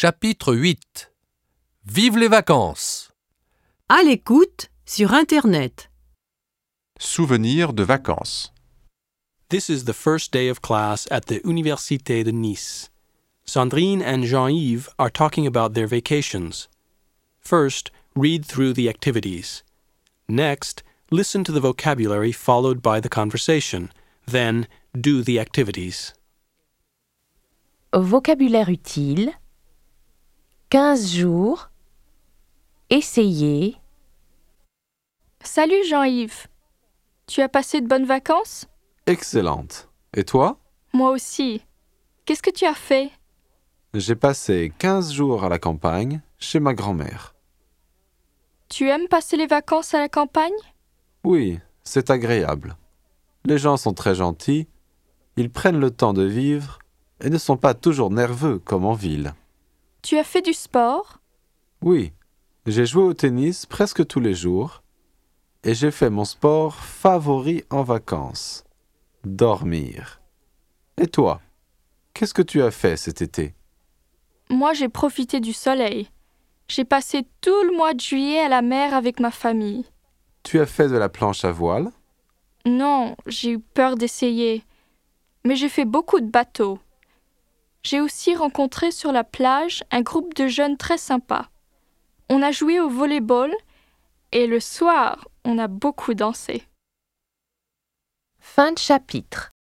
Chapitre 8. Vive les vacances! À l'écoute sur Internet. Souvenirs de vacances. This is the first day of class at the Université de Nice. Sandrine and Jean-Yves are talking about their vacations. First, read through the activities. Next, listen to the vocabulary followed by the conversation. Then, do the activities. Vocabulaire utile. 15 jours. Essayer. Salut Jean-Yves. Tu as passé de bonnes vacances? Excellente. Et toi? Moi aussi. Qu'est-ce que tu as fait? J'ai passé 15 jours à la campagne, chez ma grand-mère. Tu aimes passer les vacances à la campagne? Oui, c'est agréable. Les gens sont très gentils, ils prennent le temps de vivre et ne sont pas toujours nerveux comme en ville. Tu as fait du sport? Oui, j'ai joué au tennis presque tous les jours et j'ai fait mon sport favori en vacances, dormir. Et toi, qu'est-ce que tu as fait cet été? Moi, j'ai profité du soleil. J'ai passé tout le mois de juillet à la mer avec ma famille. Tu as fait de la planche à voile? Non, j'ai eu peur d'essayer. Mais j'ai fait beaucoup de bateaux. J'ai aussi rencontré sur la plage un groupe de jeunes très sympas. On a joué au volley-ball et le soir, on a beaucoup dansé. Fin de chapitre.